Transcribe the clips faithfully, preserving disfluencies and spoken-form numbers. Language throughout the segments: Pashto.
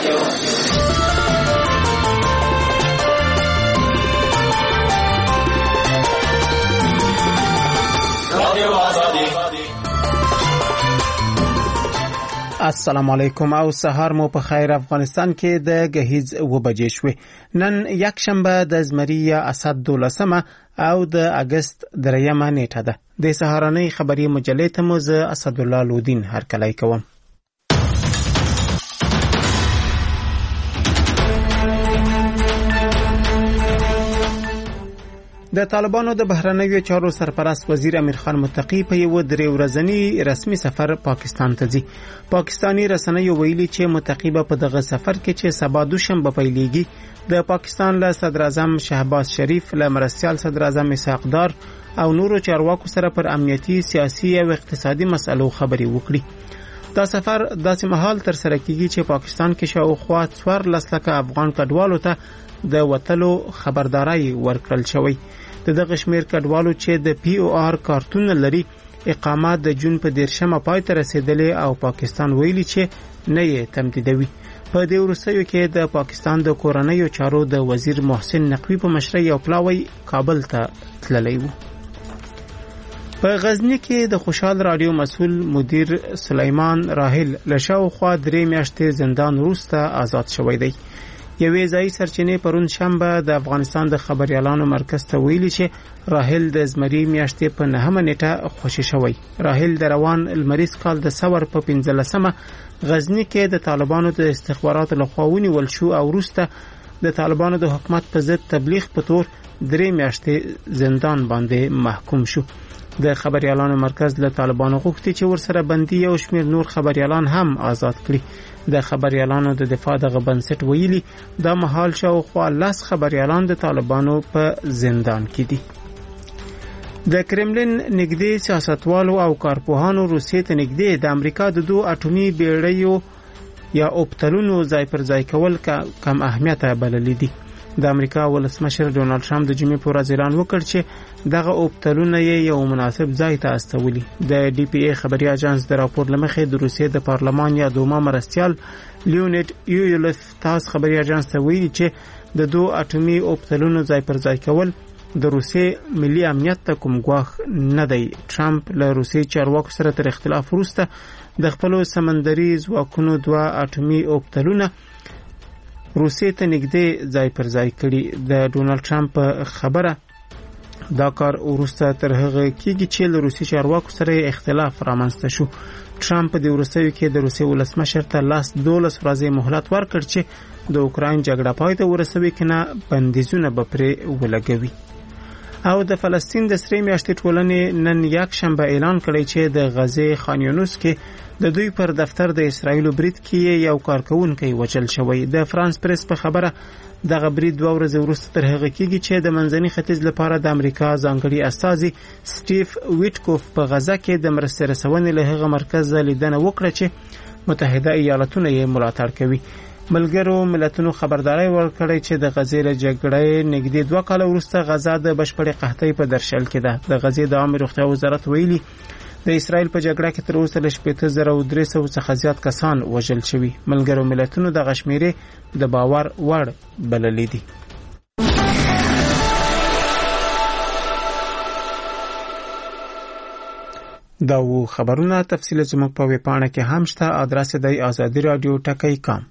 السلام علیکم او سهار مو په خیر. افغانستان کې د گهیز و بجې شوې. نن یک شنبه د زمری یا اسد دولسمه او د اگست دریمه نیټه ده. د سهارنۍ خبری مجلې ته مو زه اسدالله لودین هرکلی کوم. د طالبانو د بهرنیو چارو سرپرست وزیر امیر خان متقی په یو درې ورځنی رسمي سفر پاکستان ته ځي. پاکستانی رسنیو ویلي چې متقی په دغه سفر کې چې سبا دوشنبه پیلېږي د پاکستان له صدر اعظم شهباز شریف، له مرستیال صدر اعظم اسحاق ډار او نورو چارواکو سره پر امنیتي، سیاسي او اقتصادي مسلو خبرې وکړي. دا سفر داسې مهال تر سره کیږي چې پاکستان کې شاوخوا څوارلس لکه افغان کډوالو ته د وتلو خبرداري ورکړل شوی. د دغه شمیر کډوالو چې د پی او آر کارتون لري اقامت د جون په دیرشمه پای ته رسیدلې او پاکستان ویلي چې نه یې تمدیدوي. په دې وروستیو کې د پاکستان د کورنیو چارو د وزیر محسن نقوی په مشرۍ یو پلاوی کابل ته تللی و. په غزنی کې د خوشحال رادیو مسؤل مدیر سلیمان راحل له شاوخوا درې میاشتې زندان وروسته آزاد شوی دی. یوې ځایي سرچینې پرون شنبه د افغانستان د خبریالانو مرکز ته ویلي چې راحل د زمري میاشتې په نهمه نیټه خوشي شوی. راحل د روان لمریز کال د ثور په پنځلسمه غزنی کې د طالبانو د استخباراتو لخوا ونیول شو او وروسته د طالبانو د حکومت په ضد تبلیغ په تور درې میاشتې زندان باندې محکوم شو. د خبریالانو مرکز له طالبانو غوښتي چې ورسره بندي او شمیر نور خبریالان هم آزاد کړي. د خبریالانو د دفاع دغه بنسټ ویلي دا مهال شاوخوا لس خبریالان د طالبانو په زندان کې دي. د کرملین نږدې سیاستوالو او کارپوهانو روسیې ته نږدې د امریکا د دوه اټومي بیړیو یا اوبتلونو ځای پر ځای کول کم اهمیته بللي دي. د امریکا ولسمشر ډونالد ټرمپ د جمعې په ورځ اعلان وکړ چې دغه اوبتلونه یو مناسب ځای ته استولي. د ډي پی ای خبري اژانس د راپور لمخې د روسیې د پارلمان یا دوما مرستیال لیونید یولیف تاس خبري اژانس ته ویلي چې د دوه اټومي اوبتلونو ځای پر ځای کول د روسیې ملي امنیت ته کوم ګواښ نه دی. ټرمپ له روسیې چارواکو سره تر اختلاف وروسته د خپلو سمندري ځواکونو دوه اټومي اوبتلونه روسیې ته نږدې ځای پر ځای کړي. د ډونالد ټرمپ خبره دا کار وروسته تر هغه کېږي چې له روسي چارواکو سره اختلاف رامنځته شو. ټرمپ د وروستیو کې د روسي ولسمشر ته لاس دولس ورځې مهلت ورکړ چې د اوکراین جګړه پای ته ورسوي کنه بندیزونه به پرې ولګوي. او د فلسطین د سرې میاشتې ټولنې نن یک شنبه اعلان کړی چې د غزې خان یونس کې د دوی پر دفتر د اسرایلو برید کې یو کارکونکی وژل شوی. د فرانس پریس په خبره دغه برید دوه ورځې وروسته تر هغه کېږي چې د منځني ختیځ لپاره د امریکا ځانګړي استازي سټیف ویټکوف په غزه کې د مرستې رسونې له هغه مرکز لیدنه وکړه چې متحده ایالاتونه یې ملاتړ کوي. ملګرو ملتونو خبرداري ورکړی چې د غزې له جګړې نږدې دوه کاله وروسته غزه د بشپړې قحطۍ په درشل کې ده. د غزې د عامه روغتیا وزارت ویلي د اسرائیل په جګړه کې تر اوسه له شپږ زره او درې سوه څخه زیات کسان وژل شوي. ملګرو ملتونو د غشمیرې د باور وړ بللې دي. دا و خبرونه تفصیل زموږ په ویبپاڼه کې هم شته. ادرس دی آزادی رادیو ټکی کام.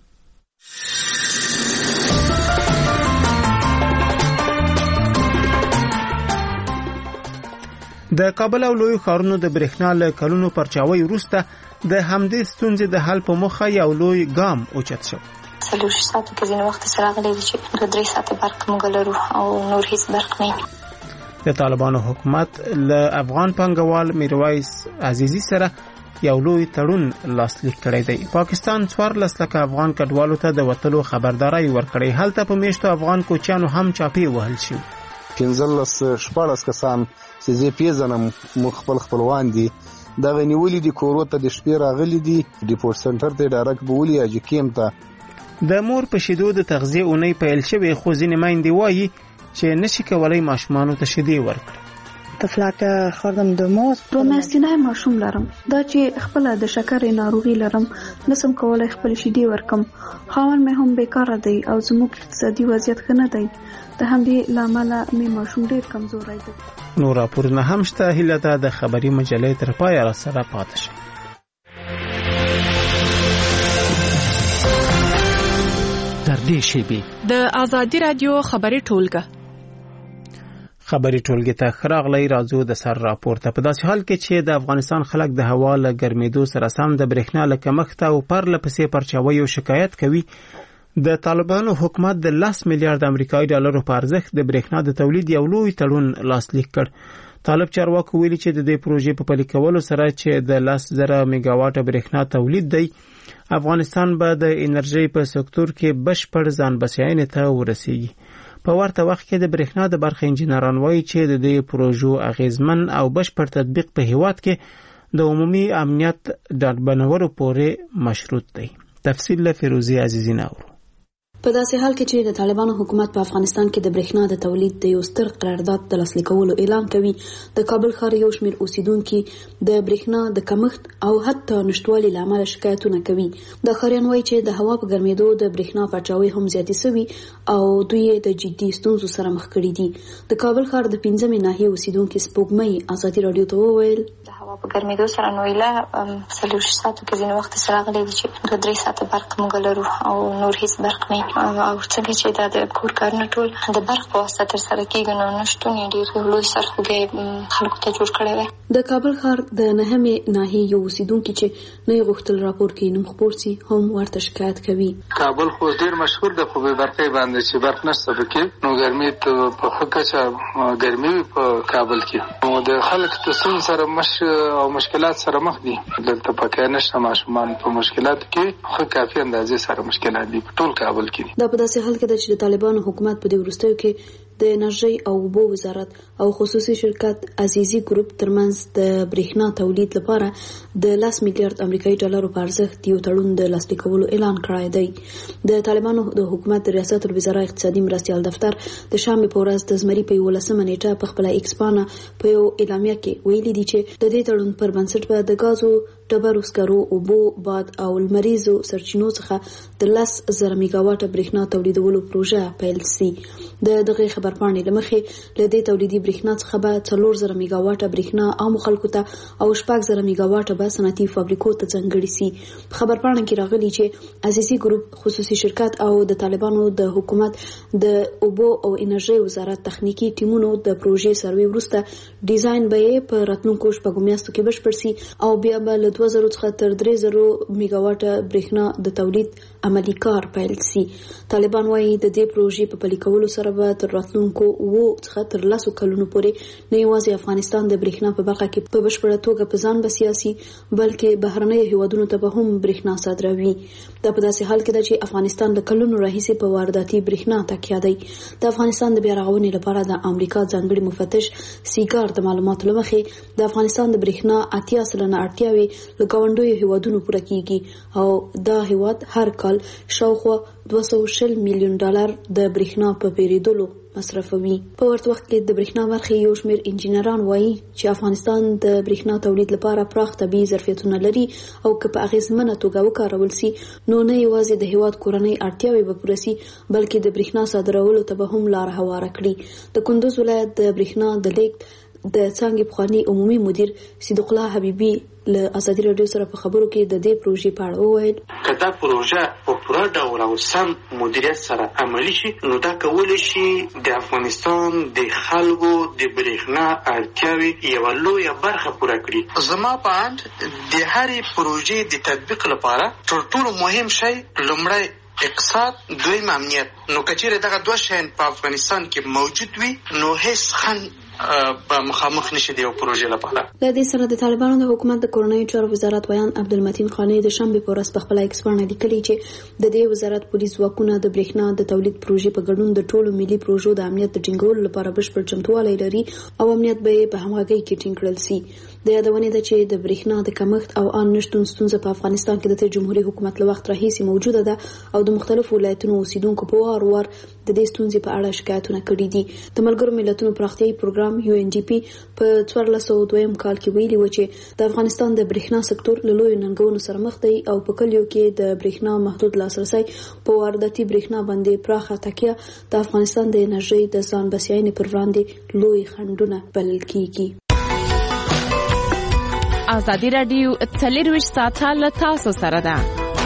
د کابل او لوی ښارونو د برېښنا له کلونو پرچاوي وروسته د همدې ستونزې د حل په موخه یو لوی ګام اوچت شو. څلور ساعته کې ځینې وخت سره غلي چې دوه درې ساعته برق موږ لرو او نور هیڅ برق نه. د طالبانو حکومت له افغان پانګوال میرویس عزیزی سره یو لوی تړون لاسلیک کړی دی. پاکستان څوارلس لکه افغان کډوالو ته د وتلو خبرداري ورکړې. هلته په میشتو افغان کوچیانو هم چاپی وهل شي. پنځلس شپاړس کسان چې زه پیژنم خپل خپلوان دي دا غنیولې دي کورو ته د شپې راغلي دي ډیپورټ سنټر ته ډایرکټ بولی اجکیم ته. د مور په شیدو د تغذیه اونۍ پیل شوی خو ځینې میندې وایي چې نشي کولای ماشومانو ته شیدې ورکړي. طفلک خوردم دو ماه. دو میاشتنی ماشوم لرم. دا چې خپل د شکر ناروغي لرم، نسم کولای خپل شیدې ورکم. خاوند مې هم بیکاره دی او زموږ اقتصادي وضعیت ښه نه دی. د همدې لامله مې ماشوم ډیر کمزوری دی. نور راپورونه هم شته. هیله ده د خبري مجلې تر پایه را سره پاتې شئ. در دې شیبې د آزادي رادیو خبري ټولګه خبري ټولګه ته خراغلی راځو د سر راپورته. په داسې حال کې چې د افغانستان خلک د هوا له ګرمېدو سره سم د برېښنا له کمښت او پرله پسې پرچاویو شکایت کوي، د طالبانو حکومت د لس میلیارډ امریکایي ډالرو په ارزښت د برېښنا د تولید یو لوی تړون لاسلیک کړ. طالب چارواکو ویلي چې د دې پروژې په پلي کولو سره چې د لس زره میگاواټه برېښنا تولید دی، افغانستان به د انرژي په سکتور کې بشپړ ځان بسیاینې ته ورسیږي. په ورته وخت کې د برېښنا د برخې انجینران وایي چې د دې پروژو اغیزمن او بشپړ تطبیق په هیواد کې د عمومي امنیت ډاډبنورو پورې مشروط دی. تفصیل له فیروزی عزیزی ناورو. په داسې حال کې چې د طالبانو حکومت په افغانستان کې د برېښنا د تولید د یو ستر قرارداد د لاسلیک کولو اعلان کوي، د کابل ښار یو شمېر اوسیدونکو د برېښنا د کمښت او حتی نشټوالي له امله شکایتونه کوي. د ښاریان وایي چې د هوا په ګرمېدو د برېښنا پرچاوي هم زیاتې شوي او دوی د جدي ستونزو سره مخ کړي دي. د کابل ښار د پنځمې ناحیې اوسیدونکو سپوږمۍ ازادي رادیو ته وویل د هوا په ګرمېدو سره نو ایله څلور ساعتو کې ځینې وخت سره راغلی دی چې دوه درې ساعته برق موږ لرو او نور هیڅ برق نه او څنګه چې دا د کور کارونه ټول د برق په واسطه تر سره کېږي، نو نشتون یې ډېر لوی سرخوږی خلکو ته جوړ کړی دی. د کابل ښار د نهمې ناحیې یو اوسیدونکي چې نه یې غوښتل راپور کې نوم خپور سي هم ورته شکایت کوي. کابل خو ډېر مشهور ده خو به برقې باندې چې برق نشته پکې، نو ګرمي په ښه کچه ګرمي په کابل کې، نو د خلک د ستونزو سره مش او مشکلات سره مخ دي. دلته پکې نشته ماشومان په مشکلاتو کې ښه کافي اندازې سره مشکلات دي په ټول کابل کې. دا په داسې حال کې ده چې د طالبانو حکومت په دې وروستیو کې د انرژي او اوبو وزارت او خصوصي شرکت عزیزي ګروپ ترمنځ د برېښنا تولید لپاره د لس میلیارډ امریکایي ډالرو په ارزښت یو تړون د لاسلیک کولو اعلان کړی دی. د طالبانو د حکومت د ریاست الوزرا اقتصادي مرستیال دفتر د شنبې په ورځ د زمري په یولسمه نیټه په خپل ایکس پاڼه په یو اعلامیه کې ویلي دي چې د دې تړون پر بنسټ به د غازو ډبرو سکرو اوبو باد او لمریزو سرچینو څخه د لس زره میگاواټه برېښنا تولیدولو پروژه پیل شي. د دغه خبرپاڼې لمخې له دې تولیدي برېښنا څخه به څلور زره میگاواټه برېښنا عام خلکو ته او شپږ زره میگاواټه به صنعتي فابریکو ته ځانګړي شي. په خبرپاڼه کې راغلي چې عزیزي ګروپ خصوصي شرکت او د طالبانو د حکومت د اوبو او انرژي وزارت تخنیکی ټیمونو د پروژې سروي وروسته ډیزاین به په راتلونکو شپږو میاشتو کې بشپړ شي او بیا به له دوه زره څخه تر درې زره میگاواټه برېښنا د تولید عملی کار پیل شي. طالبان وایي د دې پروژې په پلي کولو سره به تر راتلونکو اوو څخه تر لسو کلونو پورې نه یوازې افغانستان د برېښنا په برخه کې په بشپړه توګه په ځان بسیاسي بلکې بهرنیو هیوادونو ته به هم برېښنا صادروي. دا په داسې حال کې ده چې افغانستان د کلونو راهیسې په وارداتي برېښنا تکیه دی. د افغانستان د بیا رغونې لپاره د امریکا ځانګړي مفتش سیګار د معلوماتو له مخې د افغانستان د برېښنا اتیا سلنه اړتیاوې له ګاونډیو هیوادونو پوره کیږي او دا هیواد هر کال شاوخوا دوه سوه شل میلیون ډالر د برېښنا په پیرودلو مصرفوي. په ورته وخت کې د برېښنا برخې یو شمېر انجینران وایي چې افغانستان د برېښنا تولید لپاره پراخ طبیعي ظرفیتونه لري او که په اغیزمنه توګه وکارول سي نو نه یوازې د هیواد کورنۍ اړتیاوې به پوره سي بلکې د برېښنا صادرولو ته به هم لار هواره کړي. د کندوز ولایت د برېښنا د لیږد د څانګې پخوانی عمومي مدیر صدیق الله حبیبي له ازادي رادیو سره په خبرو کې د دې پروژې په اړه وویل که دا پروژه په پوره ډول او سم مدیریت سره عملي شي نو دا کولی شي د افغانستان د خلکو د برېښنا اړتیاوې یوه لویه برخه پوره کړي. زما په اند د هرې پروژې د تطبیق لپاره تر ټولو مهم شی لومړی اقتصاد، دویم امنیت. نو که چیرې دغه دوه شیان په افغانستان کې موجود وي نو هیڅ خنډ په مخامخ نشي دی او پروژې لپاره. د دې سره د طالبانو د حکومت د کورنۍ چارو وزارت ویان عبدالمتین خانی د شنبې په ورځ په خپل ایکس باندې لیکلي چې د دې وزارت پولیس ځواکونه د برېښنا د تولید پروژې په ګډون د ټولو ملي پروژو د امنیت د ټینګولو لپاره بشپړ چمتووالی لري او امنیت به په همغږۍ کې ټینګ کړل شي. د یادونې ده چې د برېښنا د کمښت او ان نشټون ستونزه په افغانستان کې د جمهوریت حکومت له وخت راهیسې موجوده ده او د مختلفو ولایتونو اوسیدونکو په وار وار د دې ستونزې په اړه شکایتونه کړي دي. د ملګرو ملتونو پراختیایي پروګرام یو ان ډي پی په څوارلس سوه دویم کال کې ویلي و چې د افغانستان د برېښنا سکتور له لویو ننګونو سره مخ دی او په کلیو کې د برېښنا محدود لاسرسی په وارداتي برېښنا باندې پراخه تکیه د افغانستان د انرژۍ د ځان بسیاینې پر وړاندې لوی خنډونه بلل کیږي. ازادي راډیو څلرویشت ساعته له تاسو سره ده.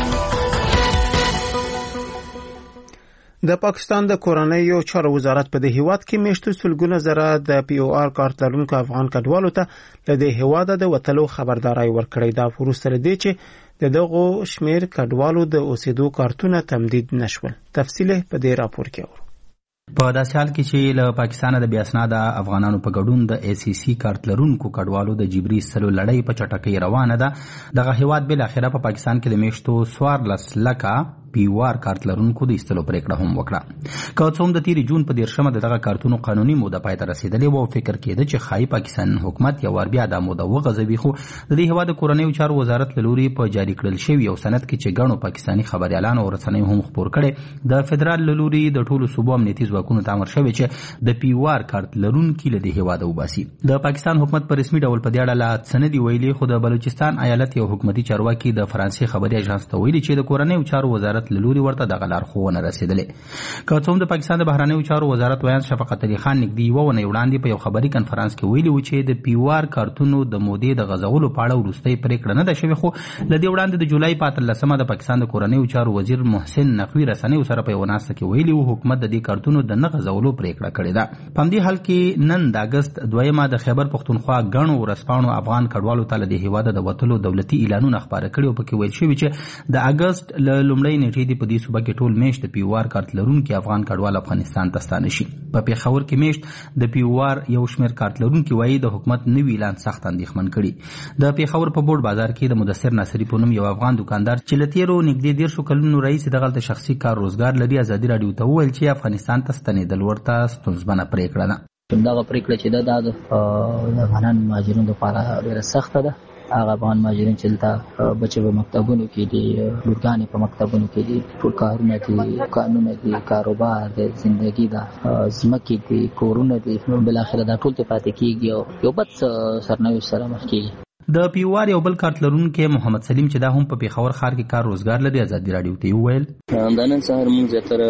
د پاکستان د کورنیو چارو وزارت په د هیواد کې میشتو سلګونه زره د پی او آر کارت لرونکو افغان کډوالو ته له د هیواد د وتلو خبرداري ورکړې ده. وروسته دې چې د دغو شمیر کډوالو د اوسېدو کارتونه تمدید نشول. تفصیل په دې راپور کې اورو. په داسې حال کې چې له پاکستانه د بې اسناده افغانانو په ګډون د ای سی سی کارت لرونکو کډوالو د جبري ایستلو لړۍ په چټکۍ روانه ده، دغه هیواد بالاخره په پاکستان کې د میاشتو څوارلس لکه پی او آر کارت لرونکو د ایستلو پریکړه هم وکړه. که څه هم د تیرې جون په دیرشمه د دغه کارتونو قانوني موده پای ته رسېدلې وه او فکر کېده چې ښایي پاکستان حکومت یو وار بیا دا موده وغځوي، خو د دې هیواد د کورنیو چارو وزارت له لوري په جاري کړل شوي یو سند کې چې ګڼو پاکستاني خبریالانو او رسنیو هم خپور کړی، د فدرال له لوري د ټولو صوبو امنیتي ځواکونو ته امر شوی چې د پی او آر کارت لرونکي له دې هیواده وباسي. د پاکستان حکومت په رسمي ډول په دې اړه لا څه نه دي ویلي، خو د بلوچستان ایالت یو حکومتي چارواکي د فرانسې خبري اژانس ته ویلي چې د کورنیو چارو وزارت له لوري ورته لارښوونه رسیدلې. که څه هم د پاکستان د بهرنیو چارو وزارت ویان شفقت علي خان نږدې یوه اونۍ وړاندې په یو خبري کنفرانس کې ویلي و چې د پی او آر کارتونو د مودې د غځولو په اړه وروستۍ پرېکړه نه ده شوې، خو له دې وړاندې د جولای په اتلسمه د پاکستان د کورنیو چارو وزیر محسن نقوي رسنیو سره په یوه ناسته کې ویلي و حکومت د دې کارتونو د نه غځولو پرېکړه کړې ده. په همدې حال کې نن د اګست دویمه د خیبر پښتونخوا ګڼو ورځپاڼو افغان کډوالو ته له دې هیواده د وتلو دولتي اعلانونه خپاره کړي او پکې ویل شوي چې د اګست له لومړۍ نیټې دې په دې صوبه کې ټول میاشت د پی او آر کارت لرونکي افغان کډوال افغانستان ته ستانه شي. په پېښور کې میاشت د پی او آر یو شمېر کارت لرونکي وایي د حکومت نوي اعلان سخت اندېښمن کړي. د پېښور په بورډ بازار کې د مدثر ناصري په نوم یو افغان دکاندار چې له تېرو نږدې دیرشو کلونو راهیسې دغلته شخصي کار روزګار لري ازادي راډیو ته وویل چې افغانستان ته ستنېدل ورته ستونزمنه پرېکړه ده. دغه پرېکړه چې ده دا د افغانان مهاجرینو لپاره ډېره سخته ده. هغه افغان مهاجرین چې دلته بچي په مکتبونو کې دي، لورګانې په مکتبونو کې دي، ټول کارونه دي، قانونه دي، کاروبار دی، زندگی ده، ځمکې دي، کورونه دي، بالاخره دا ټول ته پاتې کېږي او یو بد سرنوشت سره مخ کېږي. د پی او آر یو بل کارت لرونکی محمد سلیم چې دا هم په پېښور ښار کې کار روزګار لري ازادي راډیو ته وویل دا نن سهار موږ زیاتره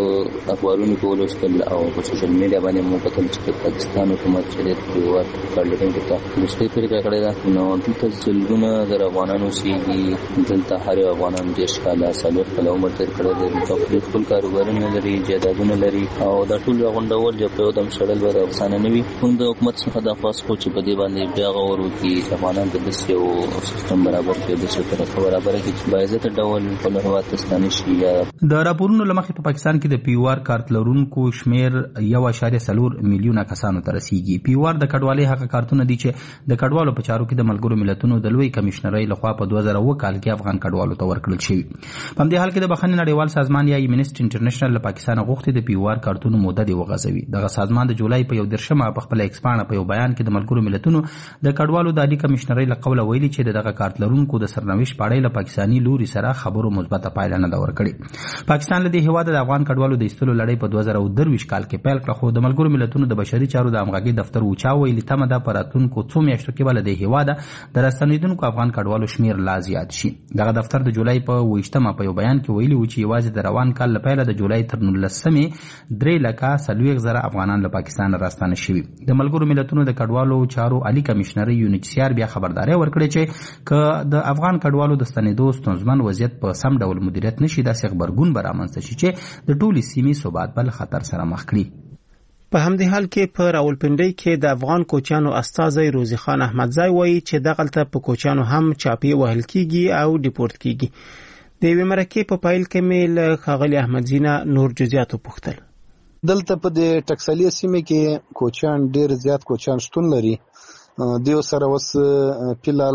په اخبارونو کې ولوستل او په سوشل میډیا باندې موږ کتل چې پاکستان حکومت چې د پی او آر کارت لرونکو ته وروستۍ پرېکړه کړې ده. نو دلته سلګونه زره افغانان اوسېږي، دلته هر یو افغانان دېرش کاله څلوېښت کاله عمر تېر کړی دی، خپل خپل کاروبارونه لري، جایدادونه لري او دا ټول راغونډول چې په یو دم شړل به افغانانه نه وي. موږ د حکومت څخه درخواست کوو چې په دې باندې بیا غور وکړي، افغانان ته داسې یو سیستم برابر کړي، داسې طریقه برابره کړي چې باعزته ډول خپل هېواد ته ستانه شي. د راپورونو له مخې په پاکستان کې د پی او آر کارت لرونکو شمېر یو اعشاریه څلور میلیونه کسانو ته رسیږي. پی او آر د کډوالۍ هغه کارتونه دي چې د کډوالو په چارو کې د ملګرو ملتونو د لوی کمیشنرۍ لخوا په دوه زره اووه کال کې افغان کډوالو ته ورکړل شوي. په همدې حال کې د بخښنې نړیوال سازمان یا ایمنسټ انټرنیشنل له پاکستانه غوښتي د پی او آر کارتونو موده دې وغځوي. دغه سازمان د جولای په یو دېرشمه په خپله ایکس پاڼه په یو بیان کې د ملګرو ملتونو د کډوالو د عالي کمیشنرۍ له قوله ویلي چې دغه کارت لرونکو د سرنوشت په اړه له پاکستاني لوري سره خبرو مثبته پایله نه ده ورکړې. پاکستان له دې هېواده د افغان کډوالو د ایستلو لړۍ په دوه زره اووه دېرش کال کې پیل کړه، خو د ملګرو ملتونو د بشري چارو د همغږۍ دفتر اوچا ویلي تمه ده په راتلونکو څو میاشتو کې به له دې هېواده د راستنېدونکو افغان کډوالو شمېر لا زیات شي. دغه دفتر د جولای په اوویشتمه په یو بیان کې ویلي و چې یوازې د روان کال له پیله د جولای تر نولسمې درې لکه څلوېښت زره افغانان له پاکستان راستانه شوي. د ملګرو ملتونو د کډوالو چارو عالي کمیشنرۍ یو ان ایچ سی آر بیا خبرداری ورکړې چې که د افغان کډوالو د ستنېدو ستونزمن وضعیت په سم ډول مدیریت نشي داسې غبرګون به رامنځته شي چې د ټولې سیمې ثبات بل خطر سره مخ کړي. په همدې حال کې په راولپنډۍ کې د افغان کوچیانو استازی روزي خان احمدزی وایي چې دغلته په کوچیانو هم چاپې وهل کیږي او ډیپورت کیږي. د یوې مرکې په پایل کې مې له ښاغلي احمدزي نه نور جزئیات وپوښتل. دلته په دې ټکسلي سیمه کې کوچیان ډیر زیات کوچیان شتون لري. دیو سره وس پیلال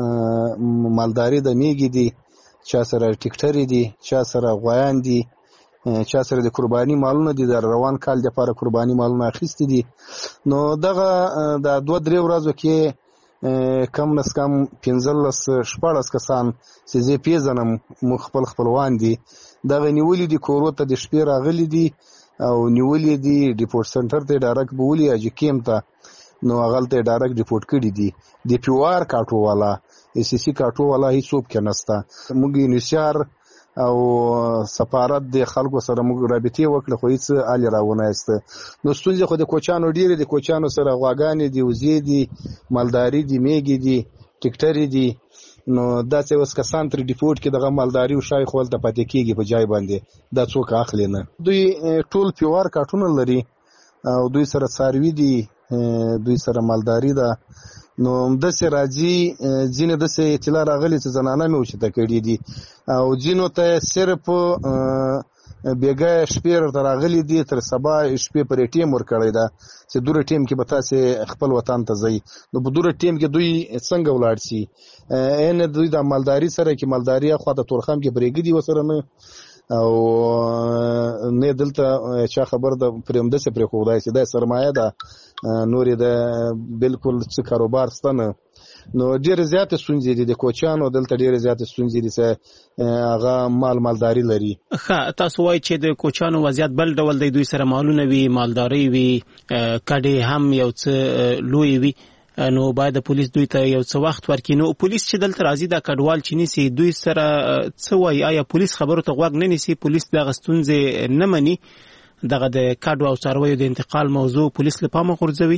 مالداري د میږي دي، چا سره ټیکټری دي، چا سره غویان دي، چا سره د قرباني مالونه دي، د روان کال لپاره قرباني مالونه اخیستي دي. نو دغه د دوه درې ورځو کې کم نس کم پنځلس شپاړس کسان چې زه پیژنم مو خپل خپلوان دي دغه نیولې دي کورو ته د شپې راغلي دي او نیولې دي ډیپورټ سنټر ته ډایرکټ بولي اجي کیم ته نو هغه ته ډایرکټ ډیپورټ کړي دي د پیوار کاټو والا ای سی سی کاټو والا هیڅوک کې نستا موږ نشار او سفارت د خلکو سره موږ رابطې وکړه خو هیڅ آلی راونه است نو ستونزې خو د کوچانو ډیره د کوچانو سره غواګانې دي وزې دي مالداري دي میګي دي ټیکټری دي نو دا څه وس کسان تر ډیپورټ کې دغه مالداري او شای خپل ته پاتې کیږي په جای باندې دا څوک اخلي نه دوی ټول پیوار کاټونه لري او دوی سره څاروي دي دوی سره مالداري ده نو د سه راځي ځینې د سه اطلاع راغلي چې زنانه مې وشته کړې دي او ځینو ته صرف بیګه شپې راغلي دي تر سبا شپې پر ټیم ور کړی دا چې دوره ټیم کې به تاسو خپل وطن ته ځي نو په دوره ټیم کې دوی څنګه ولاړ شي ان دوی د مالداري سره کې مالداري خو د تورخم کې برېګدي وسره نه او نه دلته چا خبر د پرېمده سره پرې خو دای چې د سرمایه ده نورې د بالکل څه کاروبار ستنه نو ډېر زیات ستونزې دي د کوچانو دلته ډېر زیات ستونزې دي چې هغه مال مالداري لري ښه تاسو وایي چې د کوچانو وضعیت بل ډول دی دوی سره مالونه وي مالداري وي کډې هم یو څه لوی وي نو باید پولیس دوی ته یو څه وخت ورکړي نو پولیس چې دلته راځي دا کډوال چې نیسي دوی سره څه وایي آیا پولیس خبرو ته غوږ نه نیسي پولیس دغه ستونزې نه مني دغه د کډو او څارویو د انتقال موضوع پولیس له پامه غورځوي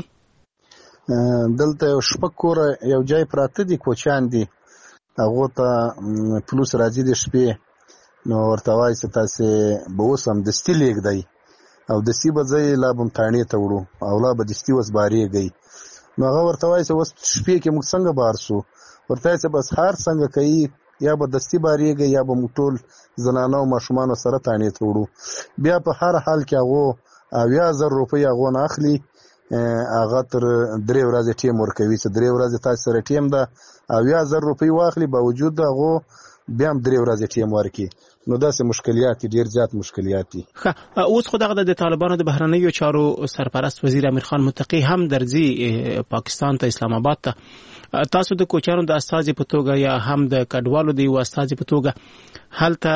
دلته یو شپږ کوره یو ځای پراته دي کوچان دي هغه ته پولیس راځي د شپې نو ورته وایي چې تاسو به اوس هم دستي لیږدئ او دستي به ځای لا به تانې ته وړو او لا به دستي اوس بارېږئ نو هغه ورته وایي چې اوس شپې کې موږ څنګه بار شو ورته وایي چې بس هر څنګه کوي یا به دستي بارېږي یا به موږ ټول زنانه او ماشومانو سره تانې ته وړو بیا په هر حال کې هغه اویا زر روپۍ هغه نه اخلي هغه تر درې ورځې ټیم ورکوي چې درې ورځې تاسو سره ټیم ده اویا زر روپۍ واخلي باوجود هغه بیا هم درې ورځې ټیم ورکي نو داسې مشکلات ډیر زیات مشکلات دي ښه اوس خو دغه د طالبانو د بهرنیو چارو سرپرست وزیر امیر خان متقی هم درځي پاکستان ته اسلام آباد ته تاسو د کوچانو د استازي په توګه یا هم د کډوالو د یو استازي په توګه هلته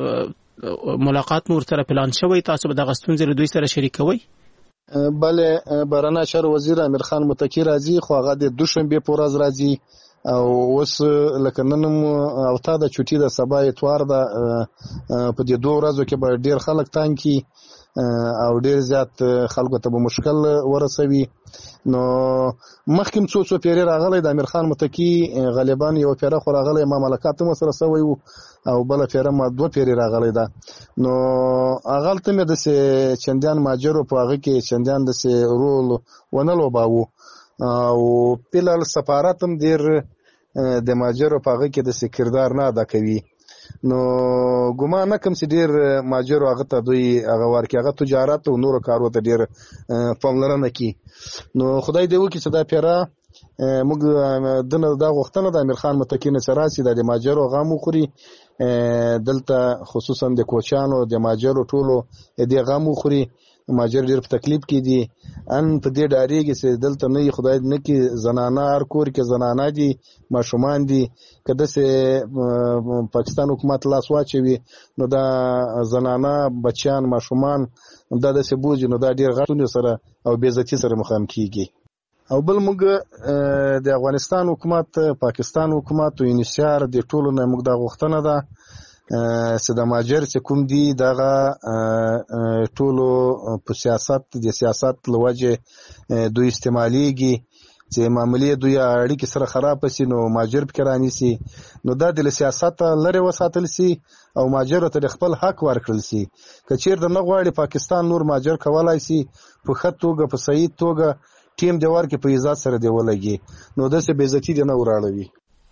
ملاقات مو سره پلان شوی تاسو به د غستون زره دوی سره شریکوي بله بهرنیو چارو وزیر امیر خان متقی راځي خو هغه د دوشنبه په ورځ راځي او اوس لکه نن او تا د چوټي د سبا اتوار د په دې دوه ورځو کې به ډیر خلک تانکی او ډیر زیات خلکو ته به مشکل ورسوي نو مخکیم څو څو پیری راغلی د امیر خان متقی غالبا یو پیره خو راغلی ما ملکات هم سره سوی او بل پیره ما دوه پیری راغلی دا نو اغل ته مې د چندان ماجرو په هغه کې چندان د رول ونلو باو او پلال سفارت هم ډیر د ماجرو په هغه کې د سکردار نه ادا کوي نو ګمان نه کوم چې ډیر ماجرو هغه ته دوی هغه ورکه هغه تجارت او نور کارو ته ډیر پاملرنه کوي نو خدای دې وکړي چې دا پیرا موږ دنه دا غوښتنه د امیر خان متقی نه سره سي د ماجرو غامو خوري دلته خصوصا د کوچانو د ماجرو ټولو د غامو خوري ماجر ډیر په تکلیف کې دي ان په دې ډاریږي چې دلته نه خدای نه کې زنانه هر کور کې زنانه دي ماشومان دي کده سه پاکستان حکومت لاس واچوي نو دا زنانه بچیان ماشومان دا د سبوج نو دا ډیر غټونه سره او بیزتی سره مخام کیږي او بل موږ د افغانستان حکومت پاکستان حکومت او انشار د ټولو نه موږ دا غوښتنه ده چې د ماجر چې کوم دي دغه ټولو په سیاست د سیاست لوجه دوی استعماليږي چې معاملې دوی اړیکې سره خراب شي نو ماجر فکرانی سي نو دا د سیاست لره وساتل سي او ماجر ته خپل حق ورکړل سي کچیر د نغواړي پاکستان نور ماجر کولای سي په خطوګه په صحیح توګه ټیم دی ورکه په عزت سره دی ولګي نو دسه بیزتی دی نه وراړوي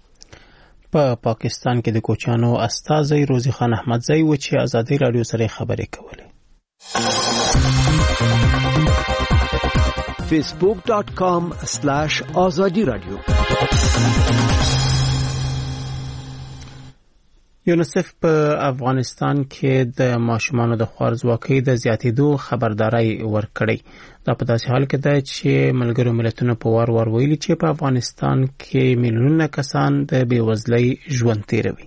په پا پاکستان کې د کوچانو استازي روزي خان احمدزی و چې ازادي رادیو سره خبرې کولې facebook dot com slash azadi radio یونیسف په افغانستان کې د ماشومانو د خوارځواکۍ د زیاتېدو خبرداري ورکړې. دا په داسې حال کې ده چې ملګرو ملتونو په وار وار ویلي چې په افغانستان کې میلیونونه کسان د بېوزلۍ ژوند تیروي.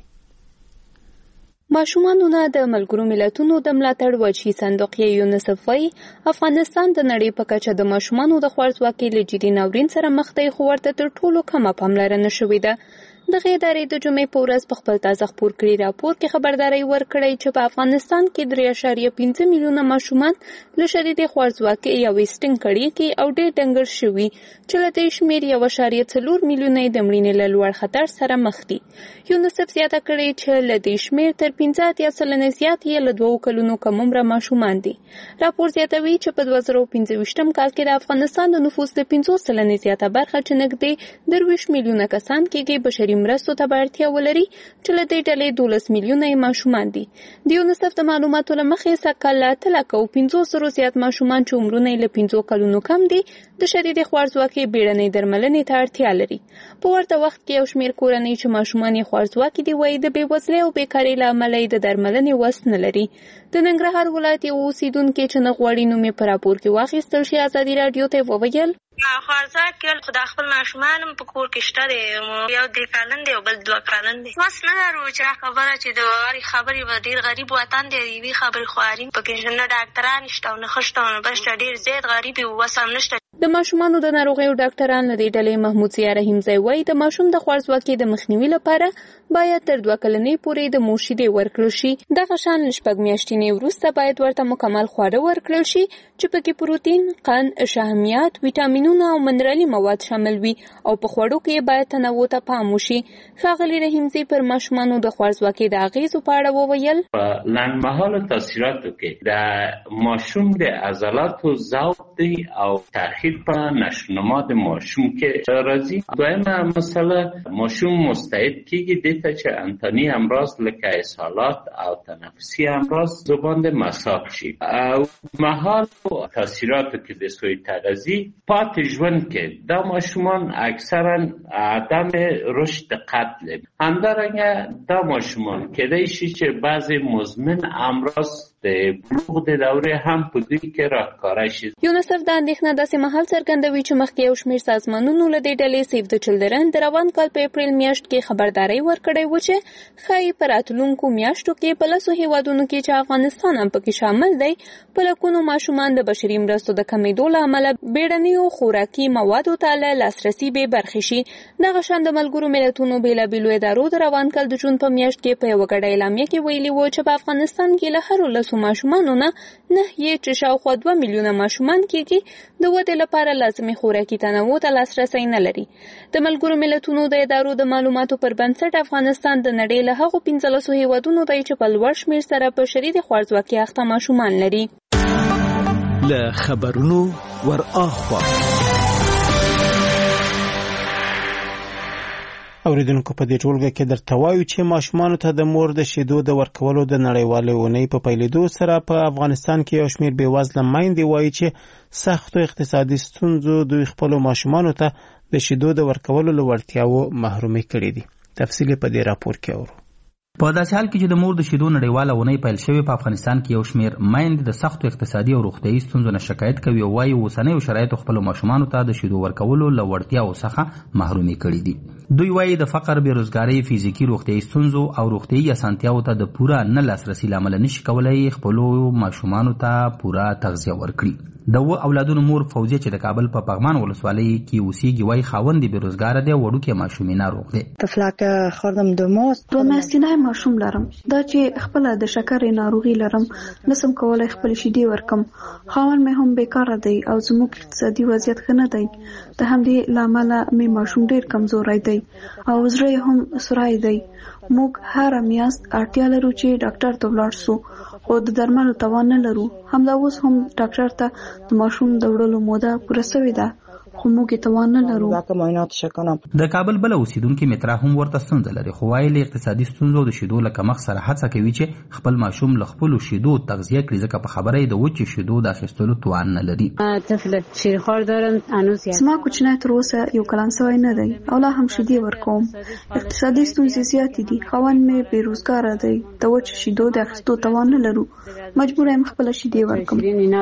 ماشومانو نه د ملګرو ملتونو د ملاتړ وجهي صندوق یونیسف وايي افغانستان د نړۍ په کچه د ماشومانو د خوارځواکۍ له جدي ناورین سره مخ دی، خو ورته تر ټولو کمه پاملرنه شوې ده. دغه ادارې د جمعې په ورځ په خپل تازه خپور کړي راپور کې خبرداري ورکړې چې په افغانستان کې درې اعشاریه پنځه میلیونه ماشومان له شدیدې خوارځواکۍ یا ویسټینګ کړي کې او ډېر ډنګر شوي چې له دې شمېر یو اعشاریه څلور میلیونه د مړینې له لوړ خطر سره مخ دي. یونیسف زیاته کړې چې له دې شمېر تر پنځه اتیا سلنه زیات یې له دوو کلونو کم عمره ماشومان دي. راپور زیاتوي چې په دوه زره پنځه ویشتم کال کې د افغانستان د نفوس د پنځوس سلنې زیاته برخه چې نږدې درویشت میلیونه کسان کېږي بشري مرستو ته اړتیا ولري چې له دې ډلې دولس میلیونه ماشومان دي. د یونیسف د معلوماتو له مخې سږکال له اتو لکو پنځوس زرو زیات ماشومان چې عمرونه یې له پنځو کلونو کم دي د شدیدې خوارځواکۍ بیړنۍ درملنې ته اړتیا لري. په ورته وخت کې یو شمېر کورنۍ چې ماشومان یې خوارځواکي دي وایي د بېوزلۍ او بېکارۍ له امله یې د درملنې وس نه لري. د ننګرهار ولایت یو اوسېدونکي چې نه غواړي نوم یې په راپور کې واخیستل شي ازادي راډیو ته وویل خوارځواکي خو د خپل ماشومان هم په کور کې شته دی، یو درې کلن دی او بل دوه کلن دی. وس نه لرو چې خبره چې د هغې خبرې به ډېر غریب وطن دی، د یوې خبرې خواري پکې نه ډاکټران شته او نه ښه شته او نه بل شته، ډېر زیات غریب یو، وس هم نشته. د ماشومانو د ناروغیو ډاکټران له دې ډلې محمود ضیا رحیمزی وایي د ماشوم د خوارځواکۍ د مخنیوي لپاره باید تر دوه کلنۍ پورې د مور شیدې ورکړل شي. دغه شان له شپږ میاشتنې وروسته باید ورته مکمل خواړه ورکړل شي چې پکې پروتین، قند، شحمیات، ویټامینونه او منرالي مواد شامل وي او په خوړو کې باید تنوع ته پام وشي. ښاغلي رحیمزی پر ماشومانو د خوارځواکۍ د اغېزو په اړه وویل په لنډمهاله تاثیراتو کې د ماشوم د عضلاتو ضعف دی او تاخیر په نشونما د ماشوم کې راځي. دویمه مسله ماشوم مستعد کېږي دې ته چې انتاني امراض لکه اسهالات او تنفسي امراض زبان د مساق شي. او مهال تاثیراتو کې د سوی تغذیه پاتې ژوند کې دا ماشومان اکثرا عدم رشد قد لري. همدارنګه دا ماشومان کېدای شي چې بعضی مزمن امراض د بلوغ د دورې هم په دوی کې راښکاره شي. یونیسف د اندېښنه داسې مهال څرګندوي چې مخکې یو شمېر سازمانونو له دې ډلې سیف د چلډرن د روان کال په اپریل میاشت کې خبرداری ورکړی و چې ښایي په راتلونکو میاشتو کې په لسو هېوادونو کې چې افغانستان هم پکې شامل دی په لکونو ماشومان د بشري مرستو د کمېدو له امله بیړنیو خوراکي موادو ته له لاسرسي بې برخې شي. دغه شان د ملګرو ملتونو بېلابېلو ادارو د روان کال د جون په میاشت کې په یوه ګډه اعلامیه کې ویلي و چې په افغانستان کې له هرو لسو ماشومانو نه نه یې چې شاوخوا دوه میلیونه ماشومان کېږي د ودې لپاره لازمي خوراکي تنوع ته لاسرسی نه لري. د ملګرو ملتونو د ادارو د معلوماتو پر بنسټ افغانستان د نړۍ له هغو پنځلسو هېوادونو دی چې په لوړ شمېر سره په شدیدې خوارځواکۍ اخته ماشومان لري. له خبرونو ور اخوا اوریدونکو په دې ټولګه کې درته وایو چې ماشومانو ته د مور د شیدو د ورکولو د نړیوالې اونۍ په پیلېدو سره په افغانستان کې یو شمېر بېوزله میندې وایي چې سختو اقتصادي ستونزو دوی خپلو ماشومانو ته د شیدو د ورکولو له وړتیاوو محرومې کړي دي. تفصیل په دې راپور کې اورو. په داسې حال کې چې د مور د شیدو نړیواله اونۍ پیل شوې په افغانستان کې یو شمېر میندې د سختو اقتصادي او روغتیایي ستونزو نه شکایت کوي او وایي اوسنیو شرایطو خپلو ماشومانو ته د شیدو ورکولو له وړتیاوو څخه محرومې کړي دي. دوی وایي د فقر، بېروزګارۍ، فزیکي روغتیایي ستونزو او روغتیایي اسانتیاوو ته د پوره نه لاسرسي له امله نشي کولی خپلو ماشومانو ته پوره تغذیه ورکړي. د اووه اولادونو مور فوزیه چې د کابل په پغمان ولسوالۍ کې اوسېږي وایي خاوند یې بېروزګاره دی او وړوکی ماشوم یې ناروغ دی. طفلک خوردم دو ماست دوه میاشتنی ماشوم لرم. دا چې خپله د شکرې ناروغي لرم نسم کولی خپل شیدې ورکم. خاوند مې هم بیکاره دی او زموږ اقتصادي وضعیت ښه نه دی. د همدې له امله مې ماشوم ډېر کمزوری دی او زړه یې هم سوری دی. موږ هره میاشت اړتیا لرو چې ډاکټر ته ولاړ سو خو د درملو توان نه لرو. همدا اوس هم ډاکټر ته د ماشوم د وړلو موده پوره سوې ده خو موږ توان نه لرو. د کابل بل اوسیدونکو مترا هم ورته ستونزه لري، خو وايي له اقتصادي ستونزو د شیدو له کمښت سره هڅه کوي چې خپل ماشوم له خپل شیدو تغذیه کړي، ځکه په خبره یې د وچې شیدو د اخیستلو توان نه لري. طفل شیرخوار دارم هنوز زما کوچنی تر اوسه یو کلن سوی نه دی او لا هم شیدې ورکوم. اقتصادي ستونزې زیاتې دي، خاوند مې بیروزګاره دی، د وچې شیدو د اخیستو توان نه لرو، مجبور یم خپل شیدې ورکوم.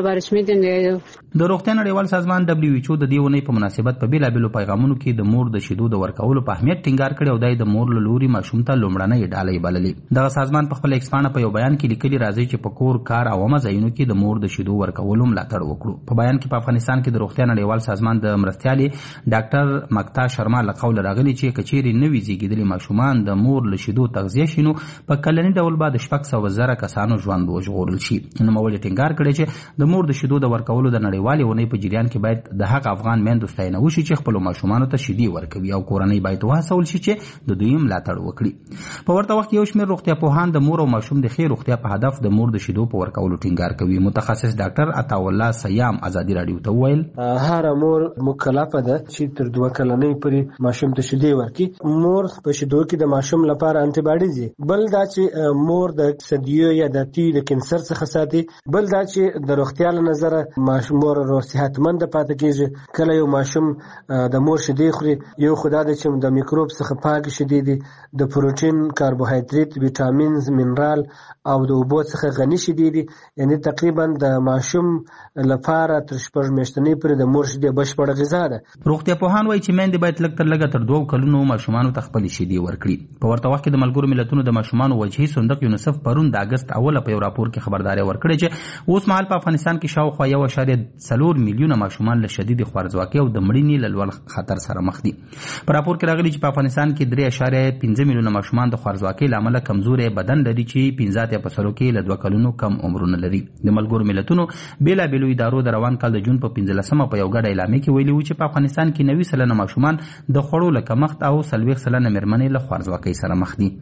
د روغتیا نړیوال سازمان دبليو ایچ او د دې ونې په مناسبت په بیلابېلو پیغامونو کې د مور د شیدو د ورکولو په اهمیت ټینګار کړی او دای د مور له لوري ماشوم ته لومړنۍ ډالۍ بللې. دغه سازمان په خپل ایکس پاڼه په یو بیان کې لیکلي راځي چې په کور، کار او عامه ځایونو کې د مور د شیدو ورکولو ملاتړ وکړو. په بیان کې په افغانستان کې د روغتیا نړیوال سازمان د مرستیالې ډاکټر مکتا شرما له قوله راغلي چې کچېرې نوي زیږیدلي ماشومان د مور له شیدو تغذیه شي نو په کلني ډول به د شپږ سوه زره کسانو ژوند وژغورل شي. نوموړي ټینګار کړی چې د مور د شیدو د ورکولو د نړیوالې ونې په جریان کې باید د هغه افغان میندو ستاینه وشي چې خپل ماشومانو ته شیدې ورکوي او کورنۍ باید وهڅول شي چې د دوی ملاتړ وکړي. په ورته وخت یو شمېر روغتیا پوهان د مور او ماشوم د ښې روغتیا په هدف د مور د شیدو په ورکولو ټینګار کوي. متخصص ډاکټر عطاالله سیام ازادي راډیو ته وویل هر مور مکلفه ده چې تر دوه کلنۍ پورې ماشوم ته شیدې ورکړي. مور په شیدو کې د ماشوم لپاره انټي باډیز دي، بل دا چې مور د سدیو یا د تی د کینسر څخه ساتي، بل دا چې د روغتیا له نظره ماشوم مور صحتمند پاتې کیږي. کله یو ماشوم د مور شیدې خوري، یو خدای د چې د میکروب څخه پاک شیدې دي، د پروتین، کاربوهایډریټ، ویټامینز، منرال او د اوبو څخه غني شیدې دي. یعنی تقریبا د ماشوم لپاره تر شپږ میاشتنۍ پورې د مور شیدې بشپړه غذا ده. روغتیا پوهان وایي چې میندې باید لږ تر لږه تر دوه کلونو ماشومانو ته خپلې شیدې ورکړي. په ورته وخت کې د ملګرو ملتونو د ماشومانو وجهي صندوق یونیسف پرون د اګست اوله په یو راپور کې خبرداري ورکړې چې اوس مهال په افغانستان کې شاوخوا یو اعشاریه څلور میلیونه ماشومان له شدید خوارځواکۍ او د مړینې له لوړ خطر سره مخ دي. په راپور کې راغلي چې په افغانستان کې درې اعشاریه پنځه میلیونه ماشومان د خوارځواکۍ له امله کمزوري بدن لري چې پنځه اتیا په سلو کې له دوه کلونو کم عمرونه لري. د ملګرو ملتونو بیلابېلو ادارو د روان کال د جون په پنځلسمه په یو ګډه اعلامیه کې ویلي و چې په افغانستان کې نوي سلنه ماشومان د خوړو له کمښت او څلوېښت سلنه مېرمنې له خوارځواکۍ سره مخ دي.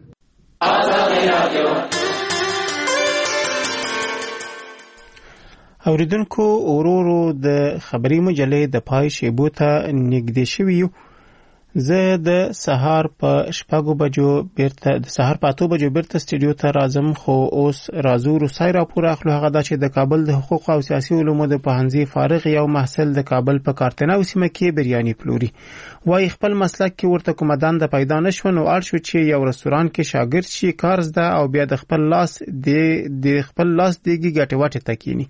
اوریدونکو ورورو د خبري مجلې د پای شیبو ته نږدې شوي یو. زه د سهار په شپږو بجو بیرته د سهار په اتو بجو بیرته سټوډیو ته راځم، خو اوس راځو روسای راپور اخلو. هغه دا چې د کابل د حقوق او سیاسي علومو د پوهنځي فارغ یو محصل د کابل په کارتناو سیمه کې بریاني پلوري. وايي خپل مسلک کې ورته کومه دنده پیدا نشو نو اړ شو چې یو رستوران کې شاګرد شي، کار زده او بیا د خپل لاس د خپل لاس دیږي ګټه واټه تکینی.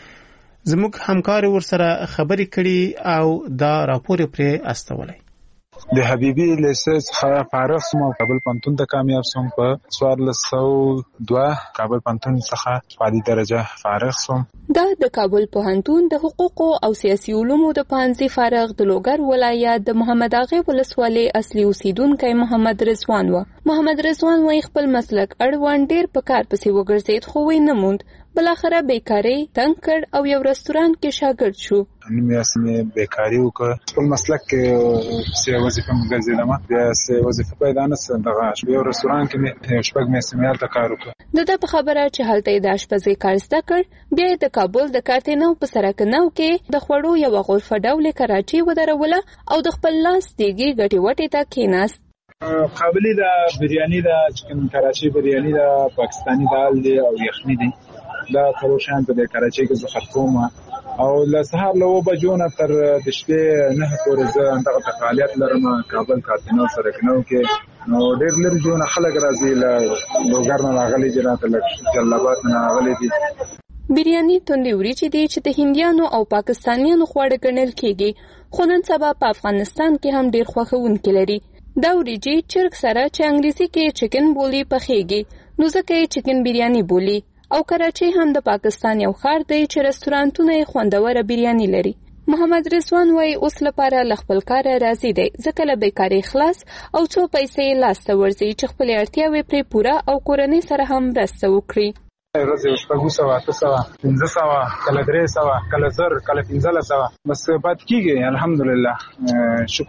زموږ همکار ورسره خبرې کړي او دا راپور پرې استولای. د حبیبي لیسه څخه فارغ شوم او کابل پوهنتون ته کامیاب شوم. په څوارلس سوه دوه کابل پوهنتون څخه په عالي درجه فارغ شوم. دا د کابل پوهنتون د حقوقو او سیاسي علومو د پوهنځي فارغ د لوګر ولایت د محمد اغا ولسوالۍ اصلي اوسیدونکی محمد رضوان و. محمد رضوان وايي خپل مسلک اړوند ډیر په کار پسې وګرځید خو وی نه موند. بالاخره بیکاری تنگ کړ او یو رستوران کې شاګرد شو. نیم یاسمه بیکاری وکړ، خپل مسلک کې سه وظیفه مګرځیدم، بیا سه وظیفه پیدا نه سم دغه یو رستوران کې مې شپږ میاشتې مې هلته کار وکړ. د په خبره چې هلته د اشپزۍ کار زده کړ، بیا د کابل د کارتناو په سرکناو کې د خوړو یو غرفه ډول کراچي ودروله او د خپل لاس دیږي ګټي وټي ته کېناست. قابلی دا بریانی دا چکن کراچی بریانی دا پاکستانی دال دی او یخنی دی دا ټول شان په کراچي کې زه خطوم او له سهار له و بجو نه تر د شپې نه پورې زه دغه فعالیت لرم کابل کارتناو سره کنو کې نو ډېر لري جو نه خلک راځي له لوګر نه راغلي جنات له جلابات نه راغلي دي. بریانی توندې وریجې دي چې د هندیانو او پاکستانیانو خواړه ګڼل کېږي، خو نن سبا په افغانستان کې هم ډېر خوښونکي لري. دا وریجې چرګ سره چې انګلیسي کې چکن بولی پخېږي نو ځکه یې چکن بریانی بولی. او کراچي هم د پاکستان یو ښار دی چې رستورانتونه یې خوندوره بریانی لري. محمد رضوان وايي اوس لپاره له خپل کاره راضي دی ځکه له بیکارۍ خلاص او څو پیسې لاسته ورځي چې خپلې اړتیاوې پرې پوره او کورنۍ سره هم مرسته وکړي. ورځې شپږ سوه اته سوه پنځه سوه کله درې سوه کله زر کله پنځلس سوه بس پاتې کېږي. الحمدلله شکر ده.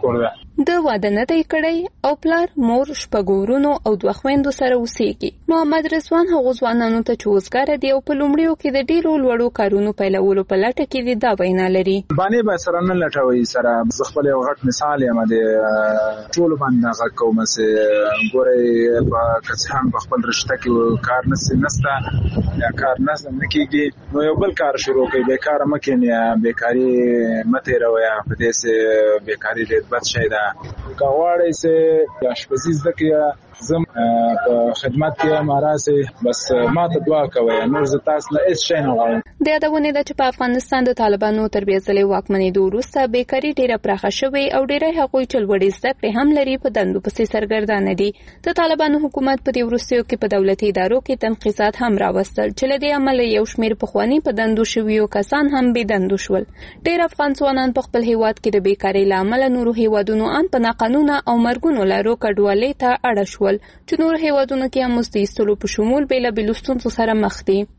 د واده نه دی کړی او پلار مور شپږ ورونو او دوه خویندو سره اوسېږي. محمد رضوان هغو ځوانانو ته چې وزګاره دي او په لومړیو کې د ډېرو لوړو کارونو پیلولو په لټه کې دي دا وینا لري. باندې به سره نه لټوي سره زه خپل یو غټ مثال یم د ټولو باندې غږ کوم چې ګورئ په که څه هم په خپل رشته کې کار نسته یا کار نه کېږي نو یو بل کار شروع کړئ. بیکاره مه کښېنئ، بیکاري مه تېروئ، په دې چې بیکاري ډېر بد شی ده. که غواړئ چې اشپزي زده کړئ زم په خدمت کې یم راسئ، بس ما ته دعا کوئ، نور زه تاسو نه هېڅ شی نه غواړم. د یادونې ده چې په افغانستان د طالبانو تر بیا ځلې واکمنېدو وروسته بیکاري ډېره پراخه شوې او ډېری هغوی چې لوړې زده کړې هم لري په دندو پسې سرګردانه دي. د طالبانو حکومت په دې وروستیو کې په دولتي ادارو کې تنقیصات هم راوستل چې له دې امله یو شمېر پخواني په دندو شویو کسان هم بې دندو شول. ډېر افغان ځوانان په خپل هیواد کې د بیکارۍ له امله نورو هیوادونو ان په ناقانونه او مرګونو لارو کډوالۍ ته اړه شول چې نور هیوادونو کې هم مزد ایستلو په شمول بېلابېلو ستونزو سره مخ دي.